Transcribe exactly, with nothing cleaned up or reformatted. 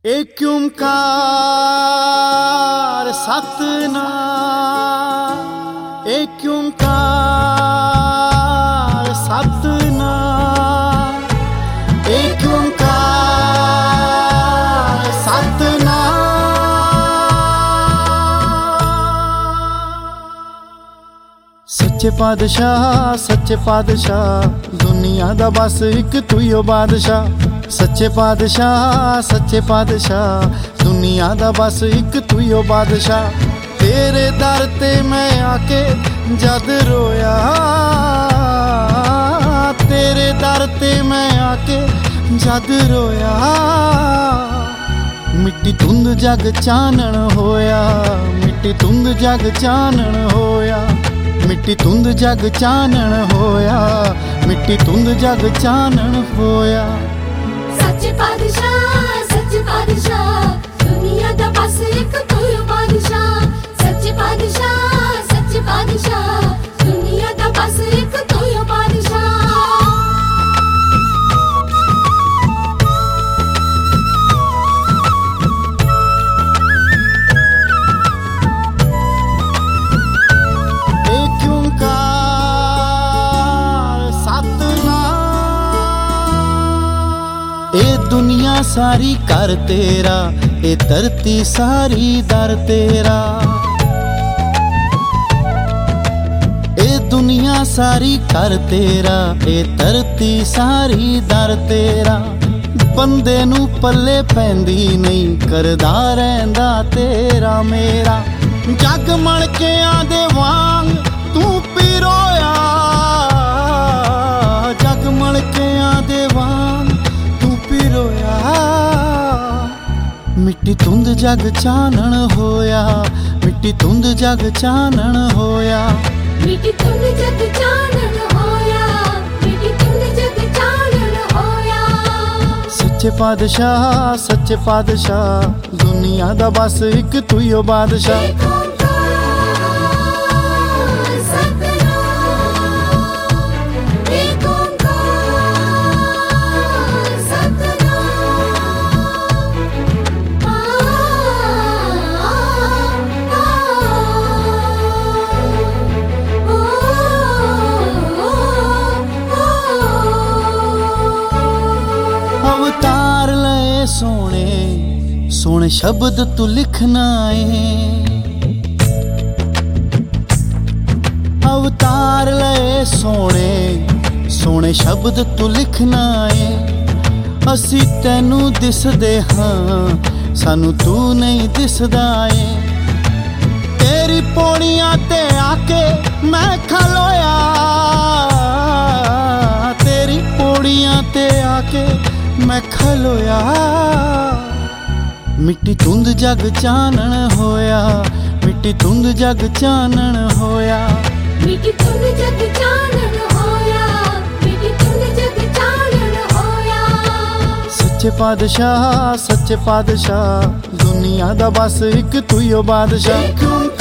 एक ओंकार सतनाम, एक ओंकार सतनाम, एक ओंकार सतनाम। सच्चे पातशाह सच्चे पातशाह, दुनिया दा बस एक तू ही ओ बादशाह। सच्चे पातशाह सच्चे पातशाह, दुनिया दा बस एक तू ही ओ बादशाह। तेरे दर ते मैं आके जद रोया, तेरे दर ते मैं आके जद रोया। मिट्टी धुंद जग चानण होया, मिट्टी धुंद जग चानण होया, मिट्टी धुंद जग चानण होया, मिट्टी धुंद जग चानण होया। सच्चे पातशाह सच्चे पातशाह, दुनिया दा बस एक तू ही बादशाह। सच्चे पातशाह सच्चे पातशाह, दुनिया दा बस एक तू ही बादशाह। एक ओंकार सतनाम। ए दुनिया सारी कर तेरा, ए धरती सारी दर तेरा। ए दुनिया सारी कर तेरा, ए धरती सारी दर तेरा। बंदे नू पल्ले पैंदी नहीं, करदा रहिंदा तेरा मेरा। जग मणकियां दे वांग तू पिरोया, जग मणकियां दे वांग तू पिरोया। मिट्टी धुंद जग चानण होया, मिट्टी धुंद जग चानण होया। मिट्टी धुंद जग चानण होया, मिट्टी धुंद जग चानण होया। सच्चे पातशाह सच्चे पातशाह, दुनिया दा बस एक तू ही ओ बादशाह। एक ओंकार सतनाम, एक ओंकार सतनाम। आ आ आ ओ अवतार लए सोने सोने शब्द तू लिखना है। अवतार लए सोने सोने शब्द तू लिखना है। असी तैनू दिसदे हां, सानू तू नहीं दिसदा है। तेरी पौड़ियां ते आके मैं खलोया, तेरी पौड़ियां ते आके मैं खलोया। मिट्टी धुंद जग चानण होया, मिट्टी धुंद जग चानण होया। मिट्टी धुंद जग चानण होया, मिट्टी धुंद जग चानण होया। सच्चे पातशाह सच्चे पातशाह, दुनिया दा बस एक तू ही ओ बादशाह। एक ओंकार